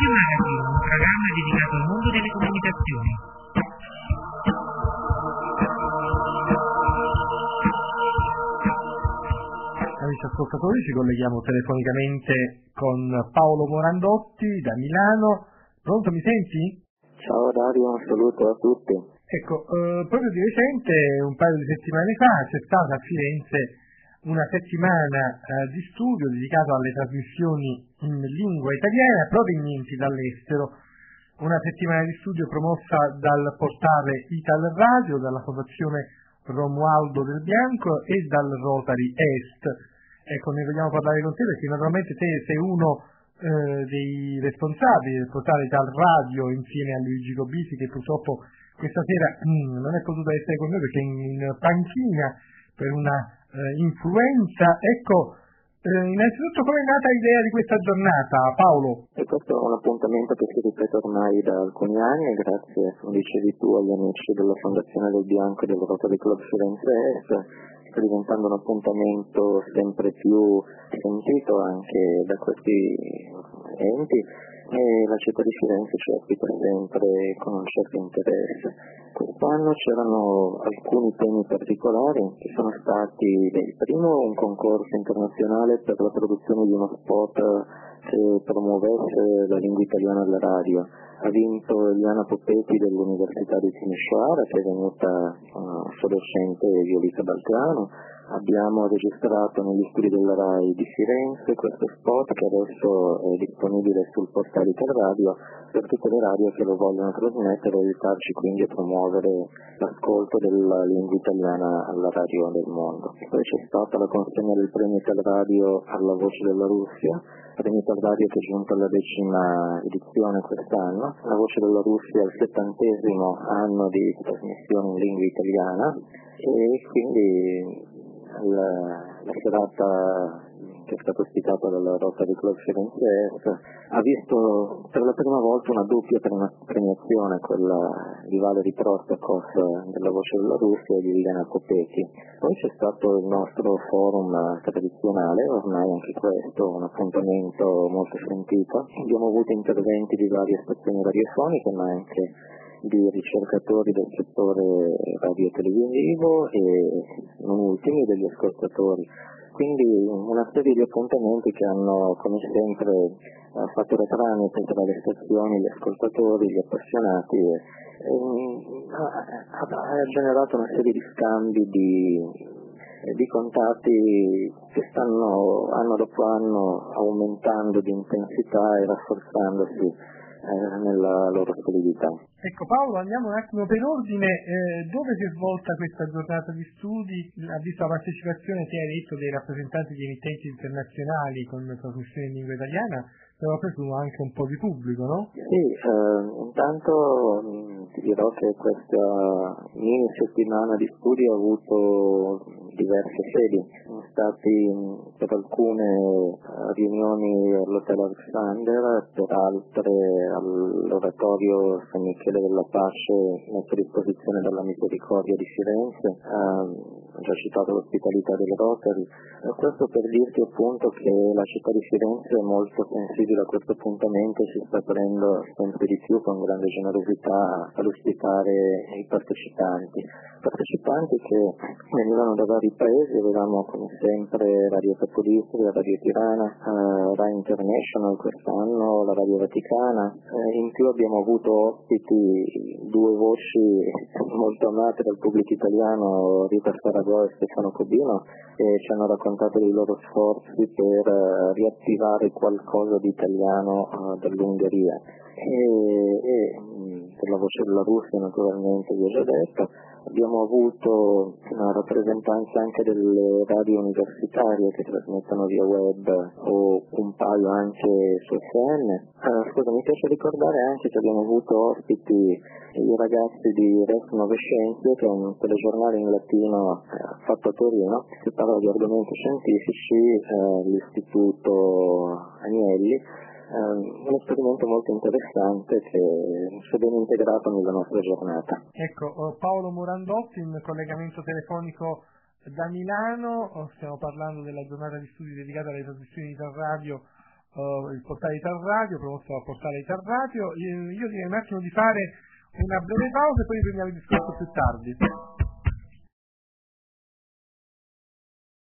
Radio Magazine, un programma dedicato al mondo delle comunicazioni. Amici ascoltatori, ci colleghiamo telefonicamente con Paolo Morandotti da Milano. Pronto, mi senti? Ciao Dario, un saluto a tutti. Ecco, proprio di recente, un paio di settimane fa, c'è stata a Firenze una settimana di studio dedicato alle trasmissioni in lingua italiana provenienti dall'estero. Una settimana di studio promossa dal portale Ital Radio, dalla Fondazione Romualdo Del Bianco e dal Rotary Est. Ecco, ne vogliamo parlare con te perché naturalmente te sei uno dei responsabili del portale Ital Radio insieme a Luigi Gobisi, che purtroppo questa sera non è potuto essere con noi perché è in panchina per una influenza. Ecco, innanzitutto come è nata l'idea di questa giornata, Paolo? E questo è un appuntamento che si ripete ormai da alcuni anni, grazie, come dicevi tu, agli amici della Fondazione Del Bianco e del Rotary Club Firenze Est. Sta diventando un appuntamento sempre più sentito anche da questi enti, e la città di Firenze ci ospita sempre con un certo interesse. Quest'anno c'erano alcuni temi particolari che sono stati, il primo, un concorso internazionale per la produzione di uno spot che promuovesse la lingua italiana alla radio. Ha vinto Eliana Poppetti dell'Università di Timișoara, che è venuta sua docente Violetta Balcano. Abbiamo registrato negli studi della RAI di Firenze questo spot che adesso è disponibile sul portale Ital Radio per tutte le radio che lo vogliono trasmettere e aiutarci quindi a promuovere l'ascolto della lingua italiana alla radio del mondo. Poi c'è stata la consegna del premio Ital Radio alla Voce della Russia, premio Ital Radio che è giunto alla 10ª edizione quest'anno. La Voce della Russia è il 70° anno di trasmissione in lingua italiana e quindi la serata che è stata ospitata dalla Rotary Club Firenze Est ha visto per la prima volta una doppia premiazione, quella di Valery Prostakov della Voce della Russia e di Eliana Poppetti. Poi c'è stato il nostro forum tradizionale, ormai anche questo un appuntamento molto sentito. Abbiamo avuto interventi di varie stazioni radiofoniche ma anche di ricercatori del settore radio-televisivo e non ultimi degli ascoltatori. Quindi una serie di appuntamenti che hanno, come sempre, fatto da tramite tra le stazioni, gli ascoltatori, gli appassionati e ha generato una serie di scambi di contatti che stanno anno dopo anno aumentando di intensità e rafforzandosi nella loro solidità. Ecco Paolo, andiamo un attimo per ordine. Dove si è svolta questa giornata di studi? Ha visto la partecipazione, ti hai detto, dei rappresentanti di emittenti internazionali con trasmissione in lingua italiana, però presumo anche un po' di pubblico, no? Sì, intanto ti dirò che questa mini settimana di studi ha avuto diverse sedi. Sono stati per alcune riunioni all'Hotel Alexander, per altre all'Oratorio San Michele della Pace messo a disposizione dalla Misericordia di Firenze. Ho già citato l'ospitalità del Rotary. Questo per dirti appunto che la città di Firenze è molto sensibile a questo appuntamento e si sta aprendo sempre di più con grande generosità ad ospitare i partecipanti che venivano da vari paesi. Avevamo come sempre Radio Capolistria, Radio Tirana, Rai International quest'anno, la Radio Vaticana. In più abbiamo avuto ospiti due voci molto amate dal pubblico italiano, Rita Saragossa e Stefano Cobino, che ci hanno raccontato dei loro sforzi per riattivare qualcosa di italiano dall'Ungheria e per la Voce della Russia naturalmente vi ho già detto. Abbiamo avuto una rappresentanza anche delle radio universitarie che trasmettono via web o un paio anche su FM. Mi piace ricordare anche che abbiamo avuto ospiti i ragazzi di Res Nove Scienze, che è un telegiornale in latino fatto a Torino, che parla di argomenti scientifici, l'Istituto Agnelli. Un esperimento molto interessante che si è ben integrato nella nostra giornata. Ecco, Paolo Morandotti in collegamento telefonico da Milano, stiamo parlando della giornata di studi dedicata alle trasmissioni di radio il portale Ital Radio, promosso dal portale Ital Radio. Io direi un attimo di fare una breve pausa e poi riprendiamo il discorso più tardi.